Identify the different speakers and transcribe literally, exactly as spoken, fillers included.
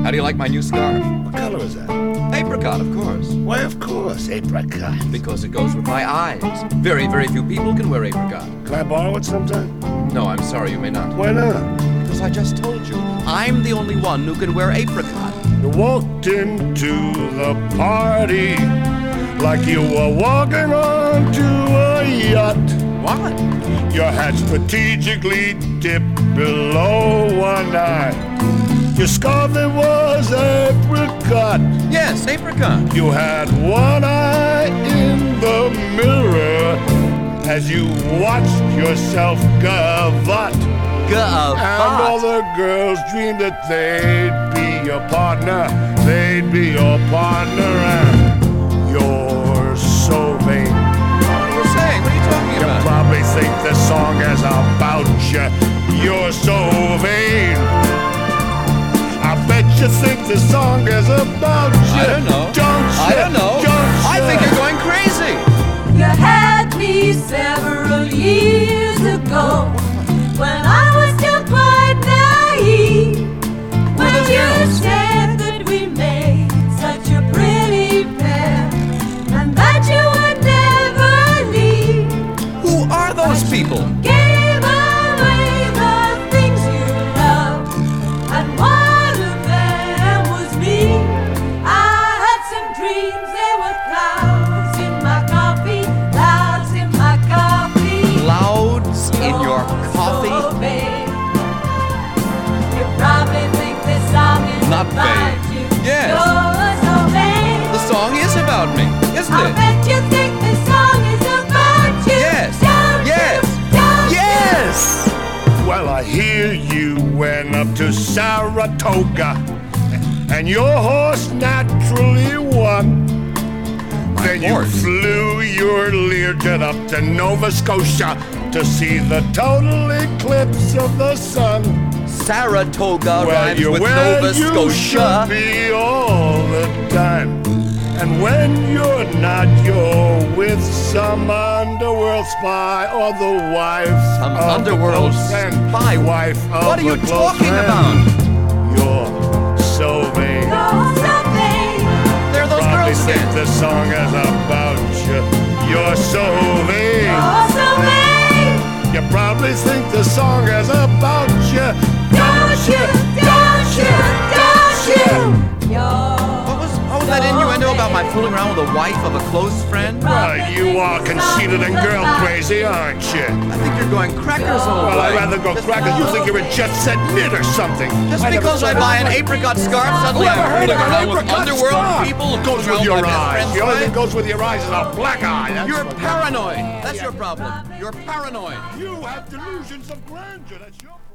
Speaker 1: How do you like my new scarf?
Speaker 2: What color is that?
Speaker 1: Apricot, of course.
Speaker 2: Why, of course, apricot.
Speaker 1: Because it goes with my eyes. Very, very few people can wear apricot.
Speaker 2: Can I borrow it sometime?
Speaker 1: No, I'm sorry, you may not.
Speaker 2: Why not?
Speaker 1: Because I just told you, I'm the only one who can wear apricot.
Speaker 2: You walked into the party like you were walking onto a yacht.
Speaker 1: What?
Speaker 2: Your hat strategically dipped below one eye. Your scarf, it was apricot.
Speaker 1: Yes, apricot.
Speaker 2: You had one eye in the mirror as you watched yourself gavotte.
Speaker 1: Gavotte.
Speaker 2: And all the girls dreamed that they'd be your partner. They'd be your partner, and you're so vain.
Speaker 1: What are you saying? What are you talking
Speaker 2: You
Speaker 1: about?
Speaker 2: probably think this song is about you. You're so vain. I bet you think this song is about you.
Speaker 1: I don't know.
Speaker 2: Don't you?
Speaker 1: I don't know.
Speaker 2: Don't
Speaker 1: I
Speaker 2: you?
Speaker 1: think you're going crazy.
Speaker 3: You had me several years ago when I was still quite naive. When
Speaker 1: those
Speaker 3: you
Speaker 1: girls?
Speaker 3: said that we made such a pretty pair and that you would never leave.
Speaker 1: Who are those people?
Speaker 3: Gave away the things you love, and one of them was me. I had some dreams, they were clouds in my coffee, clouds in my coffee.
Speaker 1: Clouds in your coffee?
Speaker 3: So vain. You probably think this song is
Speaker 1: Not
Speaker 3: about
Speaker 1: vain.
Speaker 3: you.
Speaker 1: Yes.
Speaker 3: You're so vain.
Speaker 1: The song is about me, isn't
Speaker 3: I
Speaker 1: it?
Speaker 3: bet you think this song is about you.
Speaker 1: Yes.
Speaker 3: Don't
Speaker 1: Yes.
Speaker 3: you? Don't you?
Speaker 1: Yes!
Speaker 2: Well, I hear you went up to Saratoga, and your horse naturally won. Then you
Speaker 1: horse?
Speaker 2: flew your Learjet up to Nova Scotia to see the total eclipse of the sun.
Speaker 1: Saratoga
Speaker 2: Well,
Speaker 1: rhymes
Speaker 2: you're
Speaker 1: with
Speaker 2: where
Speaker 1: Nova
Speaker 2: you
Speaker 1: Scotia.
Speaker 2: should be all the time. And when you're not, you're with some underworld spy or the wife
Speaker 1: Some
Speaker 2: of
Speaker 1: underworld
Speaker 2: a close friend.
Speaker 1: spy?
Speaker 2: Wife of
Speaker 1: What are you
Speaker 2: a close
Speaker 1: talking
Speaker 2: friend.
Speaker 1: about?
Speaker 2: You're so vain.
Speaker 3: You're so vain.
Speaker 1: There are those
Speaker 2: Probably
Speaker 1: girls
Speaker 2: think
Speaker 1: again.
Speaker 2: the song is about you. You're so vain.
Speaker 3: You're so vain.
Speaker 2: You probably think the song is about you.
Speaker 3: Don't you? Don't you? Don't you? You're
Speaker 1: What was, what was that innuendo about my fooling around with the wife of a close friend?
Speaker 2: Well, you are conceited and girl crazy, aren't you?
Speaker 1: I think you're going crackers all
Speaker 2: Well,
Speaker 1: the way.
Speaker 2: I'd rather go
Speaker 1: Just-
Speaker 2: crackers. You think you're a jet set knit or something.
Speaker 1: Just
Speaker 2: I never
Speaker 1: because I
Speaker 2: said
Speaker 1: buy an
Speaker 2: it.
Speaker 1: apricot scarf, suddenly
Speaker 2: Whoever
Speaker 1: I'm
Speaker 2: heard
Speaker 1: fooling
Speaker 2: of an
Speaker 1: around with
Speaker 2: apricot
Speaker 1: underworld
Speaker 2: scarf?
Speaker 1: people who
Speaker 2: Goes
Speaker 1: around
Speaker 2: with your
Speaker 1: my best
Speaker 2: eyes.
Speaker 1: friend's
Speaker 2: The only
Speaker 1: way.
Speaker 2: thing goes with your eyes is a black eye. That's
Speaker 1: You're
Speaker 2: what-
Speaker 1: paranoid. That's your problem. You're paranoid.
Speaker 2: You have delusions of grandeur. That's your problem.